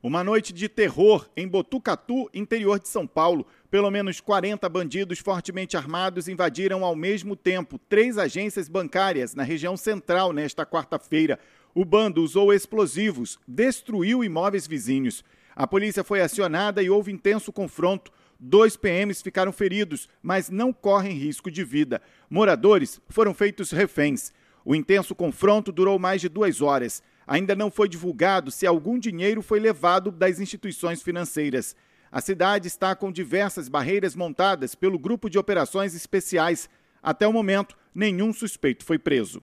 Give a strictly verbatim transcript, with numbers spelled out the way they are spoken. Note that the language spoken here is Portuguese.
Uma noite de terror em Botucatu, interior de São Paulo. Pelo menos quarenta bandidos fortemente armados invadiram ao mesmo tempo três agências bancárias na região central nesta quarta-feira. O bando usou explosivos, destruiu imóveis vizinhos. A polícia foi acionada e houve intenso confronto. Dois P Ms ficaram feridos, mas não correm risco de vida. Moradores foram feitos reféns. O intenso confronto durou mais de duas horas. Ainda não foi divulgado se algum dinheiro foi levado das instituições financeiras. A cidade está com diversas barreiras montadas pelo Grupo de Operações Especiais. Até o momento, nenhum suspeito foi preso.